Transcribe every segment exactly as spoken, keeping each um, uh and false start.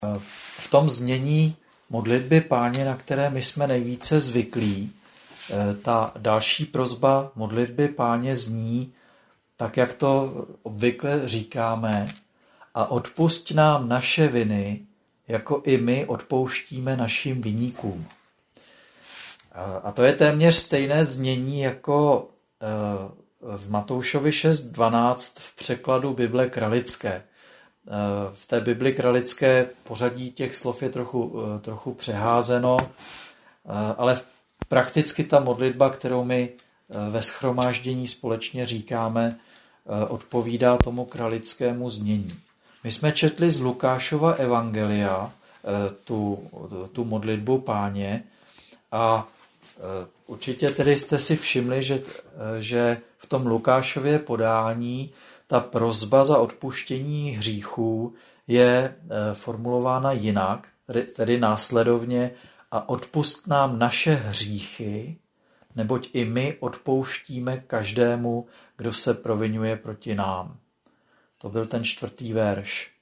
v tom znění modlitby Páně, na které my jsme nejvíce zvyklí, ta další prosba modlitby Páně zní, tak jak to obvykle říkáme, a odpusť nám naše viny, jako i my odpouštíme našim viníkům. A to je téměř stejné znění jako v Matoušovi šest dvanáct v překladu Bible Kralické. V té Bibli Kralické pořadí těch slov je trochu, trochu přeházeno, ale prakticky ta modlitba, kterou my ve shromáždění společně říkáme, odpovídá tomu kralickému znění. My jsme četli z Lukášova evangelia tu, tu modlitbu Páně a určitě tedy jste si všimli, že, že v tom Lukášově podání ta prosba za odpuštění hříchů je formulována jinak, tedy následovně a odpusť nám naše hříchy, neboť i my odpouštíme každému, kdo se provinuje proti nám. To byl ten čtvrtý verš.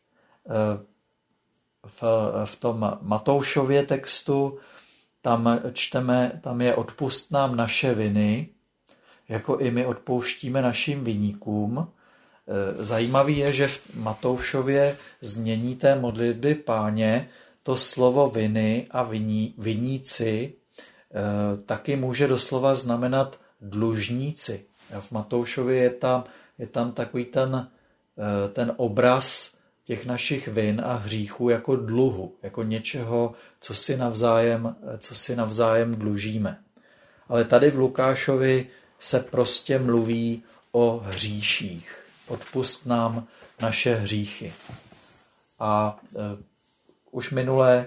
V, v tom Matoušově textu tam čteme, tam je odpusť nám naše viny, jako i my odpouštíme našim viníkům. Zajímavý je, že v Matoušově znění té modlitby Páně to slovo viny a viní, viníci taky může doslova znamenat dlužníci. V Matoušově je tam, je tam takový ten, ten obraz těch našich vin a hříchů jako dluhu, jako něčeho, co si navzájem, co si navzájem dlužíme. Ale tady v Lukášovi se prostě mluví o hříších. Odpusť nám naše hříchy. A e, už minule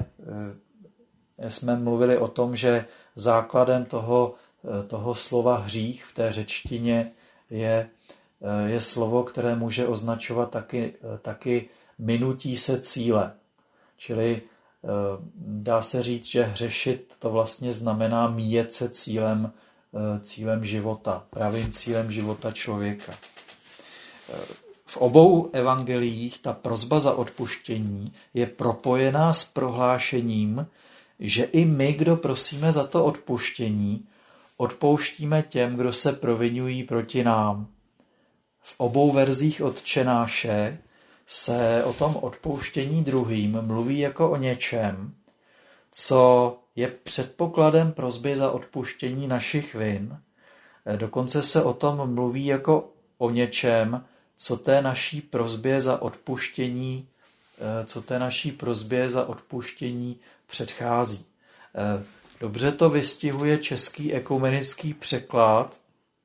e, jsme mluvili o tom, že základem toho, e, toho slova hřích v té řečtině je, e, je slovo, které může označovat taky, e, taky minutí se cíle. Čili e, dá se říct, že hřešit to vlastně znamená míjet se cílem, e, cílem života, pravým cílem života člověka. V obou evangeliích ta prosba za odpuštění je propojená s prohlášením, že i my, kdo prosíme za to odpuštění, odpouštíme těm, kdo se proviňují proti nám. V obou verzích Otčenáše se o tom odpouštění druhým mluví jako o něčem, co je předpokladem prosby za odpuštění našich vin. Dokonce se o tom mluví jako o něčem, co té naší prosbě za odpuštění, co té naší prosbě za odpuštění předchází. Dobře to vystihuje český ekumenický překlad,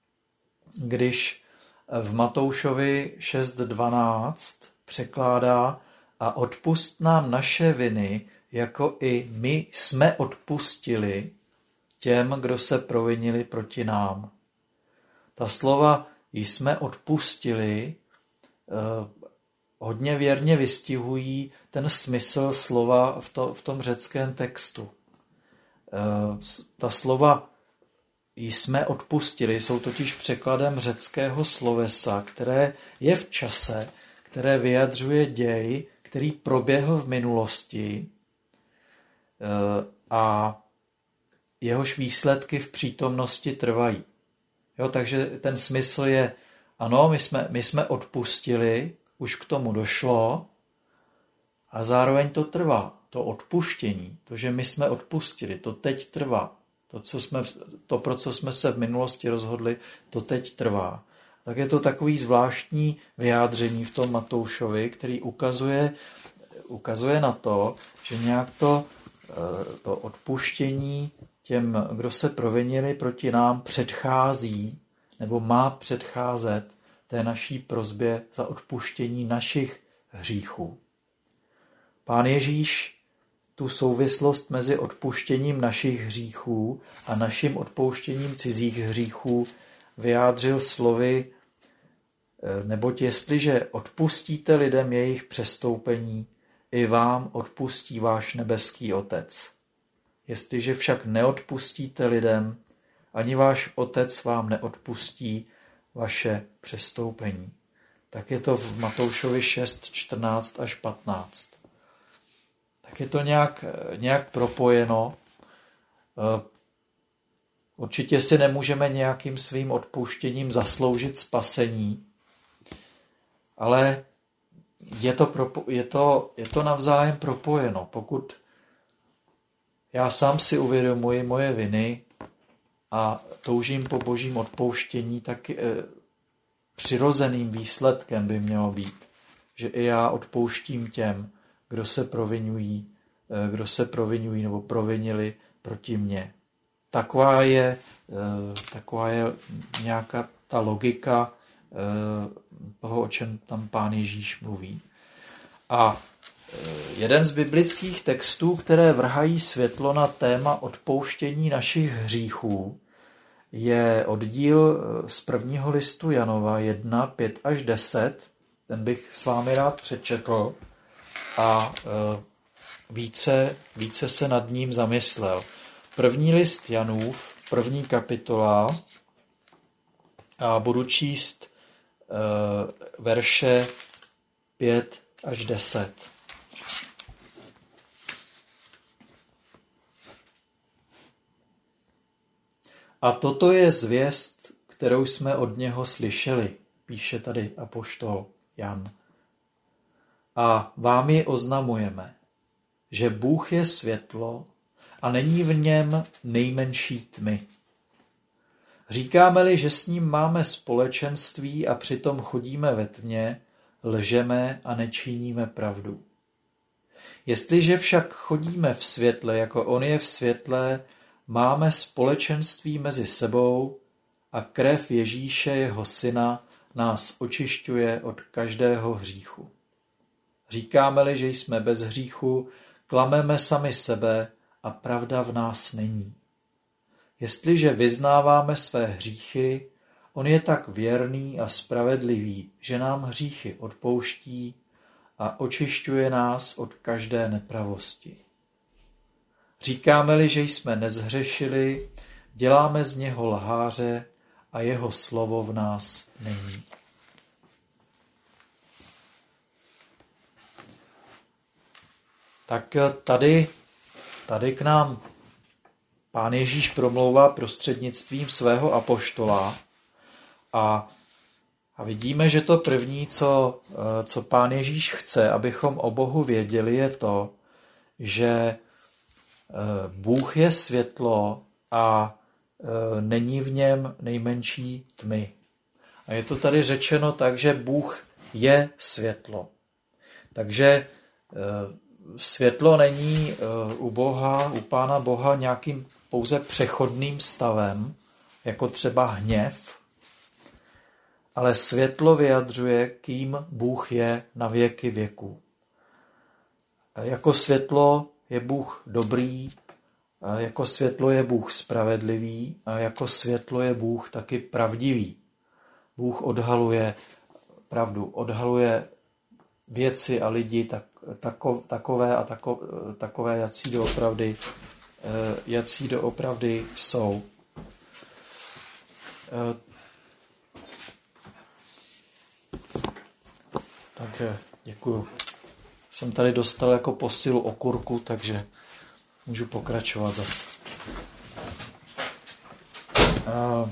když v Matoušovi šest dvanáct překládá a odpusť nám naše viny, jako i my jsme odpustili těm, kdo se provinili proti nám. Ta slova jsme odpustili, hodně věrně vystihují ten smysl slova v, to, v tom řeckém textu. Ta slova jsme odpustili jsou totiž překladem řeckého slovesa, které je v čase, které vyjadřuje děj, který proběhl v minulosti a jehož výsledky v přítomnosti trvají. Jo, takže ten smysl je, ano, my jsme, my jsme odpustili, už k tomu došlo a zároveň to trvá. To odpuštění, to, že my jsme odpustili, to teď trvá. To, co jsme, to, pro co jsme se v minulosti rozhodli, to teď trvá. Tak je to takový zvláštní vyjádření v tom Matoušovi, který ukazuje, ukazuje na to, že nějak to, to odpuštění těm, kdo se provinili proti nám, předchází nebo má předcházet té naší prosbě za odpuštění našich hříchů. Pán Ježíš tu souvislost mezi odpuštěním našich hříchů a naším odpouštěním cizích hříchů vyjádřil slovy, neboť jestliže odpustíte lidem jejich přestoupení, i vám odpustí váš nebeský Otec. Jestliže však neodpustíte lidem, ani váš Otec vám neodpustí vaše přestoupení. Tak je to v Matoušovi šest čtrnáct až patnáct. tak je to nějak, nějak propojeno. Určitě si nemůžeme nějakým svým odpuštěním zasloužit spasení, ale je to, propo, je to, je to navzájem propojeno. Pokud já sám si uvědomuji moje viny a toužím po božím odpouštění, tak přirozeným výsledkem by mělo být, že i já odpouštím těm, kdo se provinují, kdo se provinují nebo provinili proti mně. Taková je, taková je nějaká ta logika toho, o čem tam Pán Ježíš mluví. A jeden z biblických textů, které vrhají světlo na téma odpouštění našich hříchů, je oddíl z prvního listu Janova jedna, pět až deset. Ten bych s vámi rád přečetl a více, více se nad ním zamyslel. První list Janův, první kapitola, a budu číst verše pět až deset. A toto je zvěst, kterou jsme od něho slyšeli, píše tady apoštol Jan. A vám ji oznamujeme, že Bůh je světlo a není v něm nejmenší tmy. Říkáme-li, že s ním máme společenství a přitom chodíme ve tmě, lžeme a nečiníme pravdu. Jestliže však chodíme v světle, jako on je v světle, máme společenství mezi sebou a krev Ježíše, jeho syna, nás očišťuje od každého hříchu. Říkáme-li, že jsme bez hříchu, klameme sami sebe a pravda v nás není. Jestliže vyznáváme své hříchy, on je tak věrný a spravedlivý, že nám hříchy odpouští a očišťuje nás od každé nepravosti. Říkáme-li, že jsme nezhřešili, děláme z něho lháře a jeho slovo v nás není. Tak tady, tady k nám Pán Ježíš promlouvá prostřednictvím svého apoštola a, a vidíme, že to první, co, co Pán Ježíš chce, abychom o Bohu věděli, je to, že Bůh je světlo a není v něm nejmenší tmy. A je to tady řečeno tak, že Bůh je světlo. Takže světlo není u Boha, u Pána Boha nějakým pouze přechodným stavem, jako třeba hněv, ale světlo vyjadřuje, kým Bůh je na věky věků. Jako světlo je Bůh dobrý, jako světlo je Bůh spravedlivý a jako světlo je Bůh taky pravdivý. Bůh odhaluje pravdu, odhaluje věci a lidi tak, tako, takové a tako, takové, jací doopravdy, jací doopravdy jsou. Takže děkuju. Jsem tady dostal jako posilu okurku, takže můžu pokračovat zase. A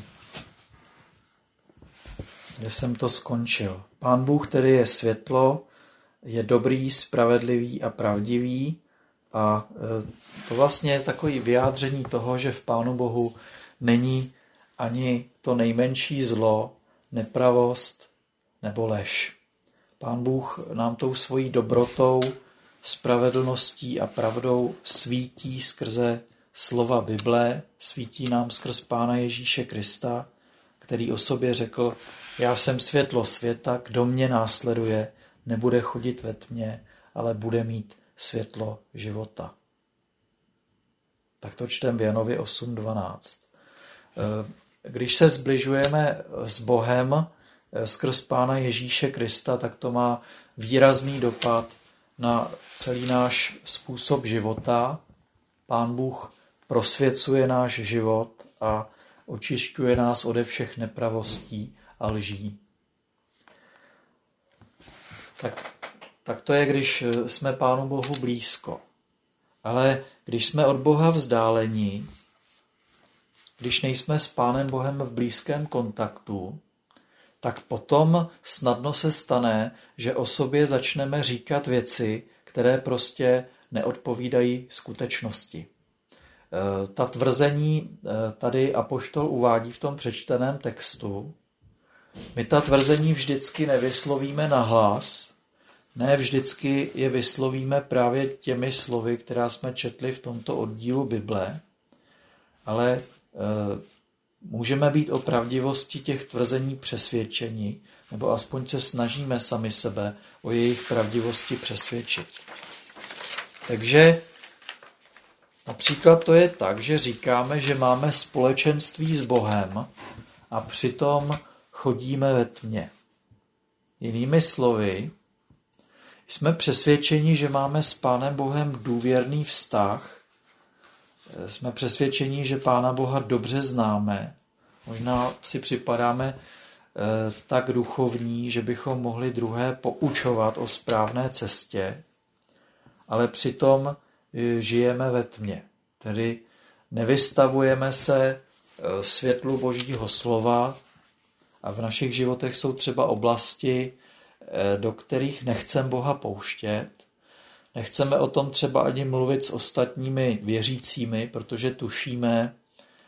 kde jsem to skončil? Pán Bůh, který je světlo, je dobrý, spravedlivý a pravdivý. A to vlastně je takový vyjádření toho, že v Pánu Bohu není ani to nejmenší zlo, nepravost nebo lež. Pán Bůh nám tou svojí dobrotou, spravedlností a pravdou svítí skrze slova Bible, svítí nám skrz Pána Ježíše Krista, který o sobě řekl, já jsem světlo světa, kdo mě následuje, nebude chodit ve tmě, ale bude mít světlo života. Tak to čtem v Janově osm dvanáct. Když se zbližujeme s Bohem skrz Pána Ježíše Krista, tak to má výrazný dopad na celý náš způsob života. Pán Bůh prosvěcuje náš život a očišťuje nás ode všech nepravostí a lží. Tak, tak to je, když jsme Pánu Bohu blízko. Ale když jsme od Boha vzdáleni, když nejsme s Pánem Bohem v blízkém kontaktu, tak potom snadno se stane, že o sobě začneme říkat věci, které prostě neodpovídají skutečnosti. Ta tvrzení tady apoštol uvádí v tom přečteném textu. My ta tvrzení vždycky nevyslovíme nahlas, ne vždycky je vyslovíme právě těmi slovy, která jsme četli v tomto oddílu Bible, ale e, můžeme být o pravdivosti těch tvrzení přesvědčeni, nebo aspoň se snažíme sami sebe o jejich pravdivosti přesvědčit. Takže například to je tak, že říkáme, že máme společenství s Bohem a přitom chodíme ve tmě. Jinými slovy, jsme přesvědčeni, že máme s Pánem Bohem důvěrný vztah. Jsme přesvědčeni, že Pána Boha dobře známe. Možná si připadáme tak duchovní, že bychom mohli druhé poučovat o správné cestě, ale přitom žijeme ve tmě. Tedy nevystavujeme se světlu Božího slova a v našich životech jsou třeba oblasti, do kterých nechceme Boha pouštět. Nechceme o tom třeba ani mluvit s ostatními věřícími, protože tušíme,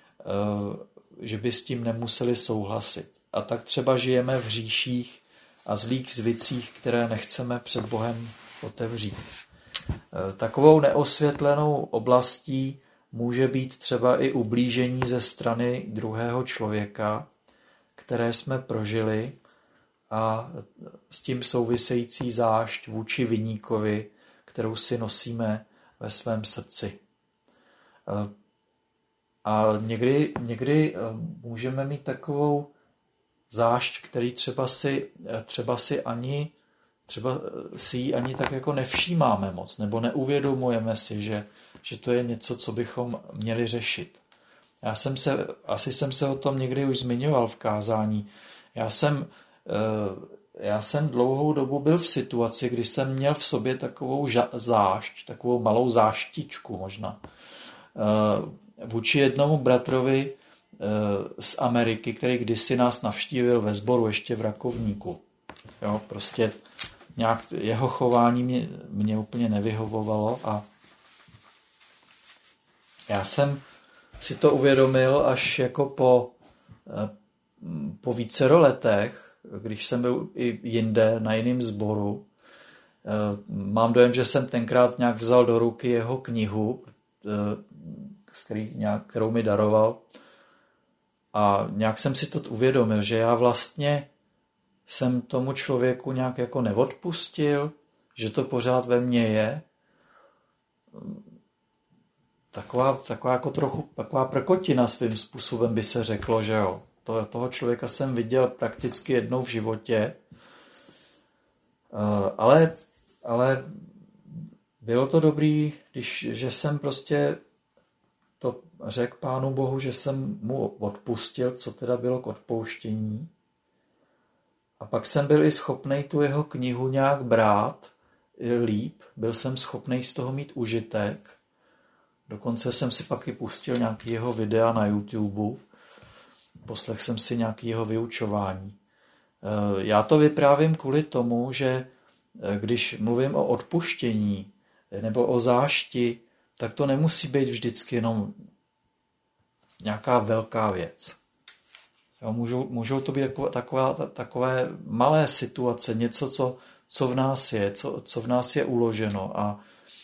že by s tím nemuseli souhlasit. A tak třeba žijeme v hříších a zlých zvicích, které nechceme před Bohem otevřít. Takovou neosvětlenou oblastí může být třeba i ublížení ze strany druhého člověka, které jsme prožili, a s tím související zášť vůči viníkovi, kterou si nosíme ve svém srdci. A někdy, někdy můžeme mít takovou zášť, který třeba si, třeba si ani třeba si ji ani tak jako nevšímáme moc, nebo neuvědomujeme si, že, že to je něco, co bychom měli řešit. Já jsem se, asi jsem se o tom někdy už zmiňoval v kázání. Já jsem Já jsem dlouhou dobu byl v situaci, kdy jsem měl v sobě takovou zášť, takovou malou záštičku možná. Vůči jednomu bratrovi z Ameriky, který kdysi nás navštívil ve sboru ještě v Rakovníku. Jo, prostě nějak jeho chování mě, mě úplně nevyhovovalo a já jsem si to uvědomil až jako po, po vícero letech, když jsem byl i jinde, na jiném sboru. Mám dojem, že jsem tenkrát nějak vzal do ruky jeho knihu, kterou mi daroval. A nějak jsem si to uvědomil, že já vlastně jsem tomu člověku nějak jako neodpustil, že to pořád ve mně je. Taková, taková jako trochu taková prkotina svým způsobem by se řeklo, že jo. Toho člověka jsem viděl prakticky jednou v životě, ale, ale bylo to dobrý, když, že jsem prostě to řekl Pánu Bohu, že jsem mu odpustil, co teda bylo k odpouštění. A pak jsem byl i schopnej tu jeho knihu nějak brát líp, byl jsem schopnej z toho mít užitek. Dokonce jsem si pak i pustil nějaký jeho videa na YouTube, poslechl jsem si nějaký jeho vyučování. Já to vyprávím kvůli tomu, že když mluvím o odpuštění nebo o zášti, tak to nemusí být vždycky jenom nějaká velká věc. Jo, můžou, můžou to být takové, takové malé situace, něco, co, co v nás je, co, co v nás je uloženo a,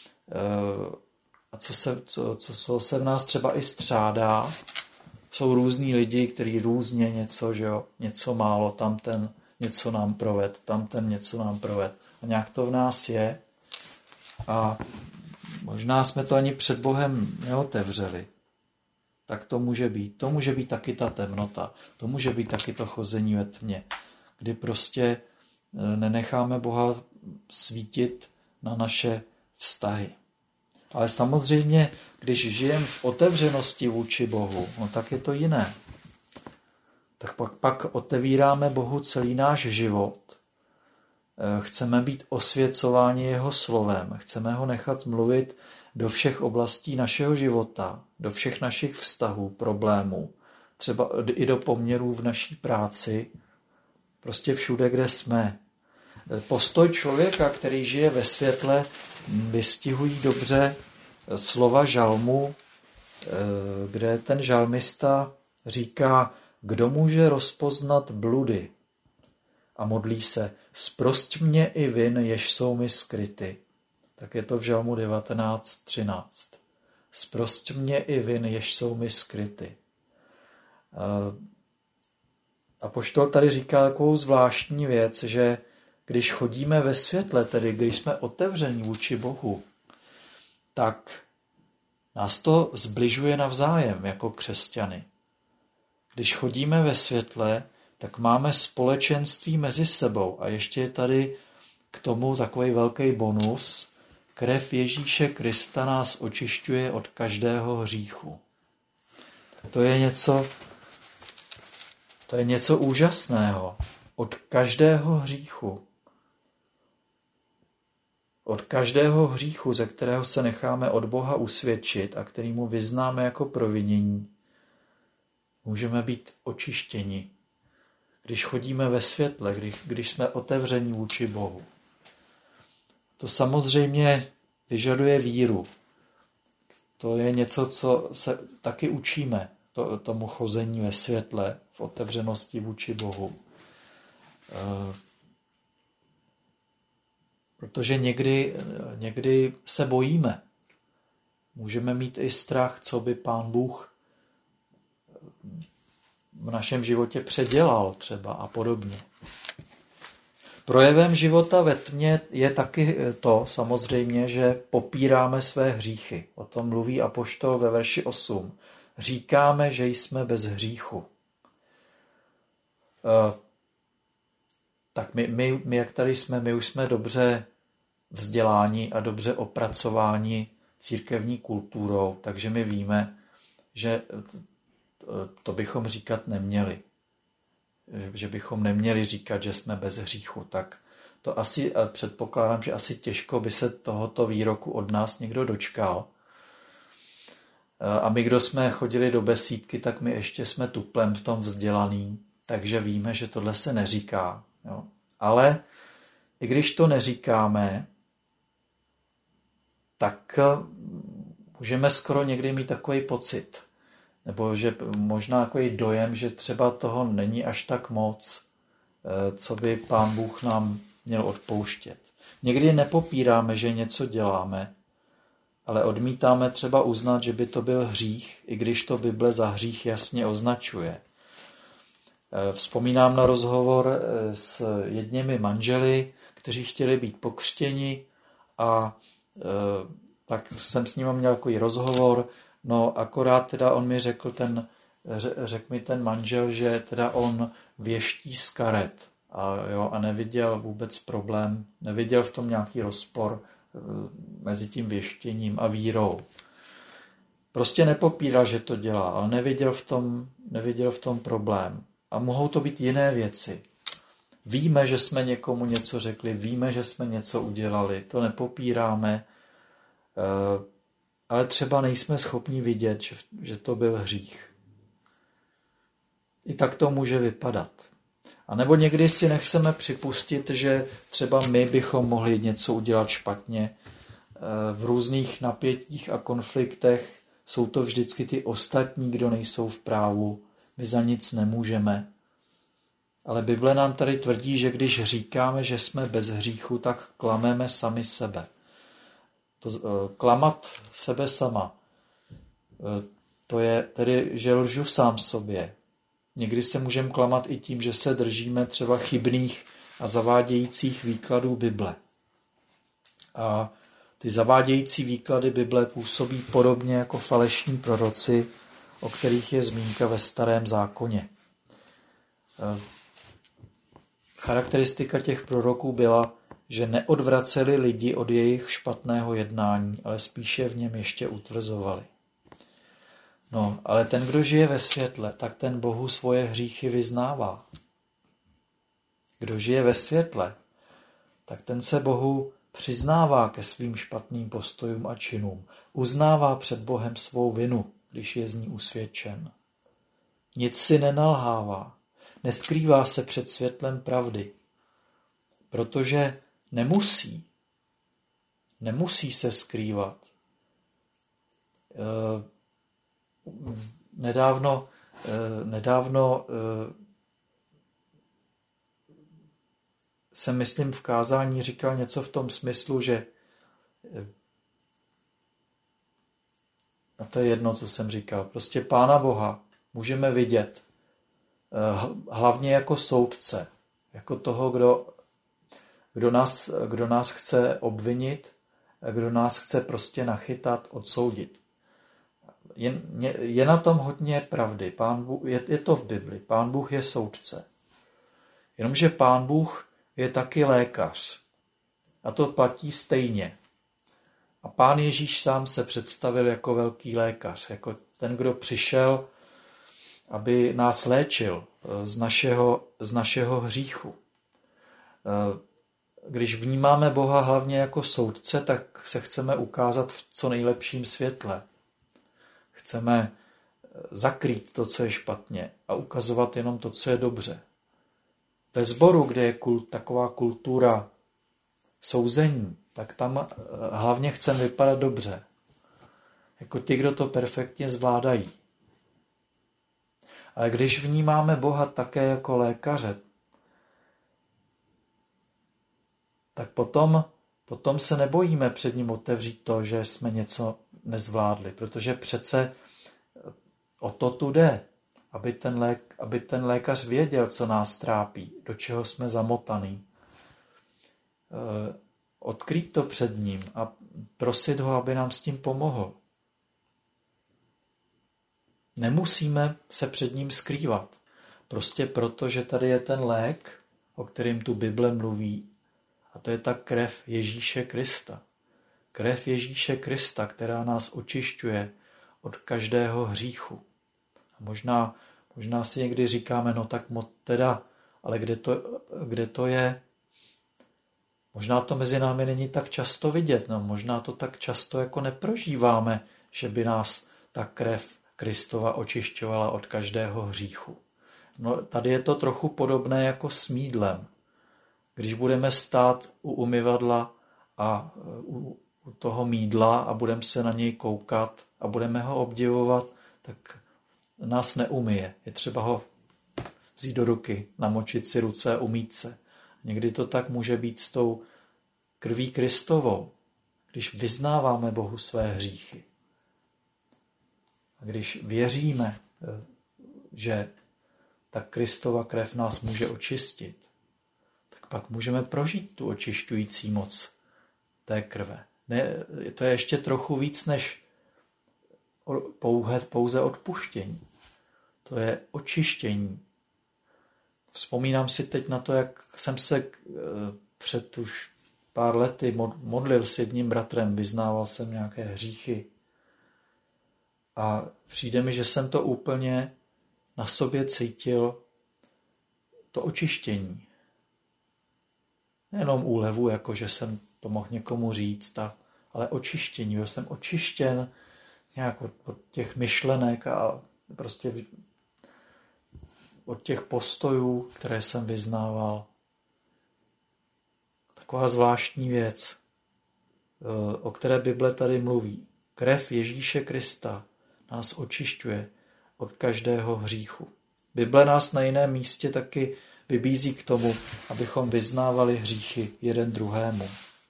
a co, se, co, co se v nás třeba i střádá. Jsou různí lidi, kteří různě něco, že jo, něco málo, tamten něco nám proved, tamten něco nám proved. A nějak to v nás je a možná jsme to ani před Bohem neotevřeli. Tak to může být. To může být taky ta temnota. To může být taky to chození ve tmě, kdy prostě nenecháme Boha svítit na naše vztahy. Ale samozřejmě, když žijeme v otevřenosti vůči Bohu, no tak je to jiné. Tak pak, pak otevíráme Bohu celý náš život. Chceme být osvěcováni jeho slovem. Chceme ho nechat mluvit do všech oblastí našeho života, do všech našich vztahů, problémů, třeba i do poměrů v naší práci, prostě všude, kde jsme. Postoj člověka, který žije ve světle, vystihují dobře slova žalmu, kde ten žalmista říká, kdo může rozpoznat bludy, a modlí se, zprosť mě i vin, jež jsou mi skryty. Tak je to v žalmu devatenáct třináct. Zprosť mě i vin, jež jsou mi skryty. Apoštol tady říká takovou zvláštní věc, že když chodíme ve světle, tedy když jsme otevření vůči Bohu, tak nás to zbližuje navzájem jako křesťany. Když chodíme ve světle, tak máme společenství mezi sebou. A ještě je tady k tomu takový velký bonus. Krev Ježíše Krista nás očišťuje od každého hříchu. To je něco, to je něco úžasného. Od každého hříchu. Od každého hříchu, ze kterého se necháme od Boha usvědčit a kterýmu vyznáme jako provinění, můžeme být očištěni. Když chodíme ve světle, když, když jsme otevření vůči Bohu. To samozřejmě vyžaduje víru. To je něco, co se taky učíme, to, tomu chození ve světle, v otevřenosti vůči Bohu. E, protože někdy, někdy se bojíme. Můžeme mít i strach, co by Pán Bůh v našem životě předělal třeba a podobně. Projevem života ve tmě je taky to samozřejmě, že popíráme své hříchy. O tom mluví apoštol ve verši osm. Říkáme, že jsme bez hříchu. E, tak my, my, my, jak tady jsme, my už jsme dobře vzděláni a dobře opracováni církevní kulturou, takže my víme, že to bychom říkat neměli. Že bychom neměli říkat, že jsme bez hříchu. Tak to asi, předpokládám, že asi těžko by se tohoto výroku od nás někdo dočkal. A my, kdo jsme chodili do besídky, tak my ještě jsme tuplem v tom vzdělaný, takže víme, že tohle se neříká. Jo. Ale i když to neříkáme, tak můžeme skoro někdy mít takový pocit, nebo že možná takový dojem, že třeba toho není až tak moc, co by Pán Bůh nám měl odpouštět. Někdy nepopíráme, že něco děláme, ale odmítáme třeba uznat, že by to byl hřích, i když to Bible za hřích jasně označuje. Vzpomínám na rozhovor s jedněmi manželi, kteří chtěli být pokřtěni, a tak jsem s ním měl takový rozhovor. No akorát teda on mi řekl, ten, řekl mi ten manžel, že teda on věští z karet a, jo, a neviděl vůbec problém, neviděl v tom nějaký rozpor mezi tím věštěním a vírou. Prostě nepopíral, že to dělá, ale neviděl v tom, neviděl v tom problém. A mohou to být jiné věci. Víme, že jsme někomu něco řekli, víme, že jsme něco udělali, to nepopíráme, ale třeba nejsme schopni vidět, že, že to byl hřích. I tak to může vypadat. A nebo někdy si nechceme připustit, že třeba my bychom mohli něco udělat špatně. V různých napětích a konfliktech jsou to vždycky ty ostatní, kdo nejsou v právu. My za nic nemůžeme. Ale Bible nám tady tvrdí, že když říkáme, že jsme bez hříchu, tak klameme sami sebe. To, klamat sebe sama, to je tedy, že lžu sám sobě. Někdy se můžeme klamat i tím, že se držíme třeba chybných a zavádějících výkladů Bible. A ty zavádějící výklady Bible působí podobně jako falešní proroci, o kterých je zmínka ve Starém zákoně. Charakteristika těch proroků byla, že neodvraceli lidi od jejich špatného jednání, ale spíše v něm ještě utvrzovali. No, ale ten, kdo žije ve světle, tak ten Bohu svoje hříchy vyznává. Kdo žije ve světle, tak ten se Bohu přiznává ke svým špatným postojům a činům. uznává před Bohem svou vinu, když je z ní usvědčen. Nic si nenalhává, neskrývá se před světlem pravdy, protože nemusí, nemusí se skrývat. E, nedávno, e, nedávno e, jsem, myslím, v kázání říkal něco v tom smyslu, že a to je jedno, co jsem říkal, prostě Pána Boha můžeme vidět hlavně jako soudce, jako toho, kdo, kdo, nás, kdo nás chce obvinit, kdo nás chce prostě nachytat, odsoudit. Je, je na tom hodně pravdy. Pán Bůh, je, je to v Bibli. Pán Bůh je soudce. Jenomže Pán Bůh je taky lékař. A to platí stejně. A Pán Ježíš sám se představil jako velký lékař, jako ten, kdo přišel, aby nás léčil z našeho, z našeho hříchu. Když vnímáme Boha hlavně jako soudce, tak se chceme ukázat v co nejlepším světle. Chceme zakrýt to, co je špatně a ukazovat jenom to, co je dobře. Ve sboru, kde je kult, taková kultura souzení, tak tam hlavně chceme vypadat dobře. Jako ti, kdo to perfektně zvládají. Ale když vnímáme Boha také jako lékaře, tak potom, potom se nebojíme před ním otevřít to, že jsme něco nezvládli, protože přece o to tu jde, aby ten, lék, aby ten lékař věděl, co nás trápí, do čeho jsme zamotaný. Odkrýt to před ním a prosit ho, aby nám s tím pomohl. Nemusíme se před ním skrývat. Prostě proto, že tady je ten lék, o kterém tu Bible mluví, a to je ta krev Ježíše Krista. Krev Ježíše Krista, která nás očišťuje od každého hříchu. A možná, možná si někdy říkáme, no tak mo, teda, ale kde to, kde to je? Možná to mezi námi není tak často vidět, no možná to tak často jako neprožíváme, že by nás ta krev Kristova očišťovala od každého hříchu. No, tady je to trochu podobné jako s mýdlem. Když budeme stát u umyvadla a u, u toho mýdla a budeme se na něj koukat a budeme ho obdivovat, tak nás neumyje. Je třeba ho vzít do ruky, namočit si ruce a umýt se. Někdy to tak může být s tou krví Kristovou, když vyznáváme Bohu své hříchy. A když věříme, že ta Kristova krev nás může očistit, tak pak můžeme prožít tu očišťující moc té krve. Ne, to je ještě trochu víc než pouze, pouze odpuštění. To je očištění. Vzpomínám si teď na to, jak jsem se před už pár lety modlil s jedním bratrem, vyznával jsem nějaké hříchy. A přijde mi, že jsem to úplně na sobě cítil, to očištění. Nejenom úlevu, jako že jsem to mohl někomu říct, ale očištění. Byl jsem očištěn nějak od, od těch myšlenek a prostě od těch postojů, které jsem vyznával. Taková zvláštní věc, o které Bible tady mluví. Krev Ježíše Krista nás očišťuje od každého hříchu. Bible nás na jiném místě taky vybízí k tomu, abychom vyznávali hříchy jeden druhému.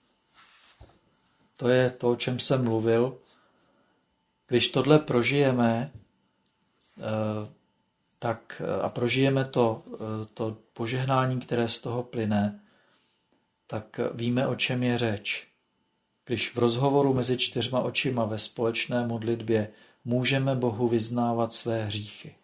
To je to, o čem jsem mluvil. Když tohle prožijeme tak, a prožijeme to, to požehnání, které z toho plyne, tak víme, o čem je řeč. Když v rozhovoru mezi čtyřma očima ve společné modlitbě můžeme Bohu vyznávat své hříchy.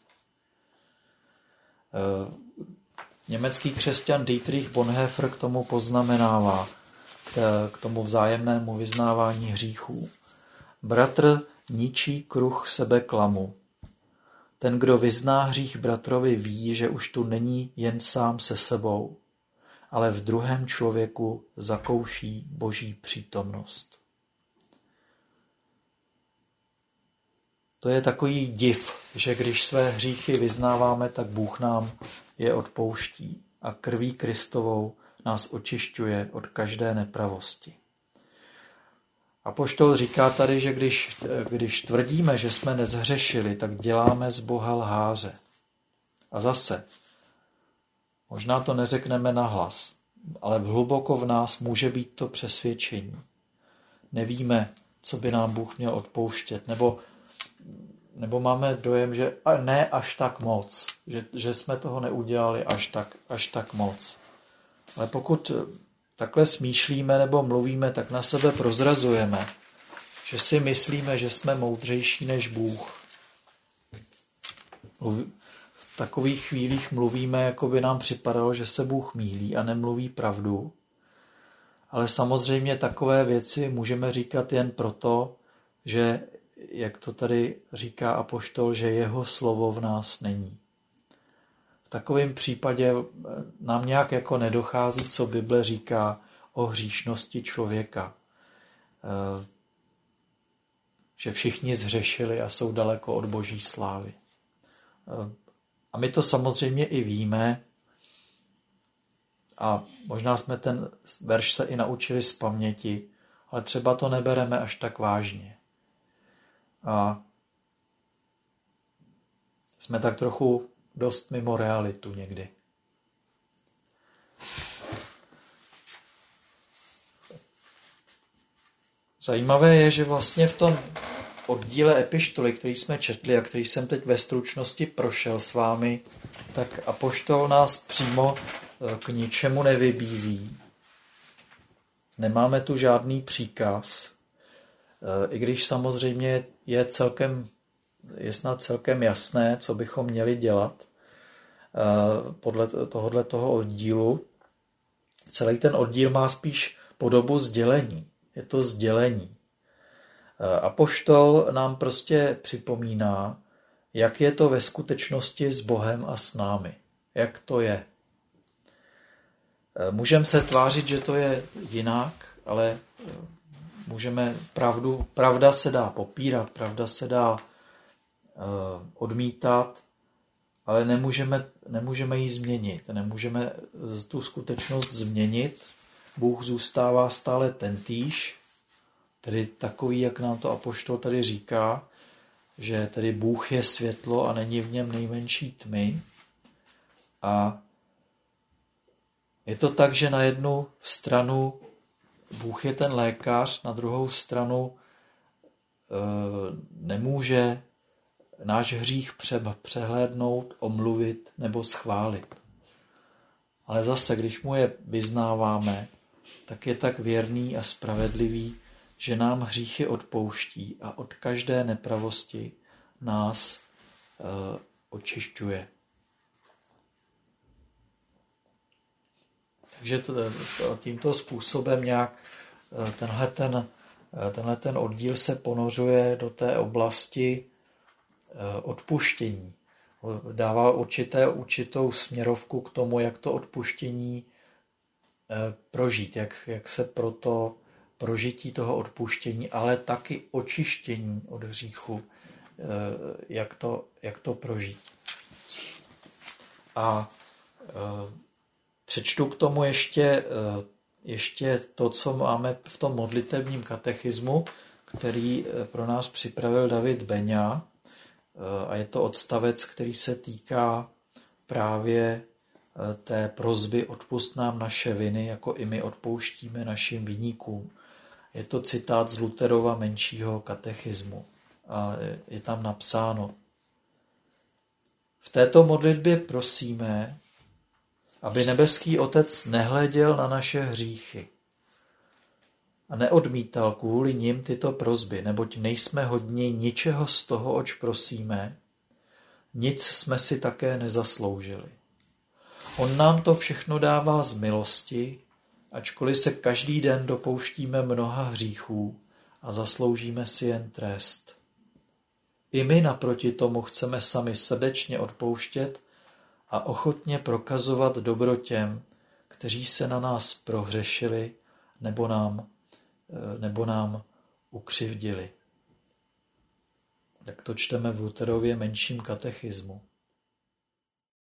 Německý křesťan Dietrich Bonhoeffer k tomu poznamenává, k tomu vzájemnému vyznávání hříchů. Bratr ničí kruh sebeklamu. Ten, kdo vyzná hřích bratrovi, ví, že už tu není jen sám se sebou, ale v druhém člověku zakouší Boží přítomnost. to je takový div, že když své hříchy vyznáváme, tak Bůh nám je odpouští a krví Kristovou nás očišťuje od každé nepravosti. Apoštol říká tady, že když, když tvrdíme, že jsme nezhřešili, tak děláme z Boha lháře. A zase, možná to neřekneme nahlas, ale hluboko v nás může být to přesvědčení. Nevíme, co by nám Bůh měl odpouštět, nebo, nebo máme dojem, že ne až tak moc, že, že jsme toho neudělali až tak, až tak moc. Ale pokud takhle smýšlíme nebo mluvíme, tak na sebe prozrazujeme, že si myslíme, že jsme moudřejší než Bůh. V takových chvílích mluvíme, jako by nám připadalo, že se Bůh mýlí a nemluví pravdu. Ale samozřejmě takové věci můžeme říkat jen proto, že, jak to tady říká apoštol, že jeho slovo v nás není. V takovém případě nám nějak jako nedochází, co Bible říká o hříšnosti člověka. Že všichni zhřešili a jsou daleko od Boží slávy. A my to samozřejmě i víme a možná jsme ten verš se i naučili z paměti, ale třeba to nebereme až tak vážně. A jsme tak trochu dost mimo realitu někdy. Zajímavé je, že vlastně v tom oddíle epištoly, který jsme četli a který jsem teď ve stručnosti prošel s vámi, tak apoštol nás přímo k ničemu nevybízí. Nemáme tu žádný příkaz, i když samozřejmě je celkem, je snad celkem jasné, co bychom měli dělat podle tohohle toho oddílu. Celý ten oddíl má spíš podobu sdělení. Je to sdělení. Apoštol nám prostě připomíná, jak je to ve skutečnosti s Bohem a s námi. Jak to je. Můžeme se tvářit, že to je jinak, ale můžeme pravdu, pravda se dá popírat, pravda se dá uh, odmítat, ale nemůžeme, nemůžeme ji změnit, nemůžeme tu skutečnost změnit. Bůh zůstává stále tentýž, tedy takový, jak nám to apoštol tady říká, že tedy Bůh je světlo a není v něm nejmenší tmy. A je to tak, že na jednu stranu Bůh je ten lékař, na druhou stranu e, nemůže náš hřích přehlédnout, omluvit nebo schválit. Ale zase, když mu je vyznáváme, tak je tak věrný a spravedlivý, že nám hříchy odpouští a od každé nepravosti nás e, očišťuje. Takže to, to, tímto způsobem nějak tenhle ten, tenhle ten oddíl se ponořuje do té oblasti odpuštění. Dává určité, určitou směrovku k tomu, jak to odpuštění prožít, jak, jak se pro to prožití toho odpuštění, ale taky očištění od hříchu, jak to, jak to prožít. A přečtu k tomu ještě, ještě to, co máme v tom modlitebním katechismu, který pro nás připravil David Beňa. A je to odstavec, který se týká právě té prosby odpusť nám naše viny, jako i my odpouštíme našim viníkům. Je to citát z Lutherova menšího katechismu. A je tam napsáno: v této modlitbě prosíme, aby nebeský Otec nehleděl na naše hříchy a neodmítal kvůli nim tyto prosby, neboť nejsme hodni ničeho z toho, oč prosíme, nic jsme si také nezasloužili. On nám to všechno dává z milosti, ačkoliv se každý den dopouštíme mnoha hříchů a zasloužíme si jen trest. I my naproti tomu chceme sami srdečně odpouštět a ochotně prokazovat dobro těm, kteří se na nás prohřešili nebo nám, nebo nám ukřivdili. Jak to čteme v Lutherově menším katechismu.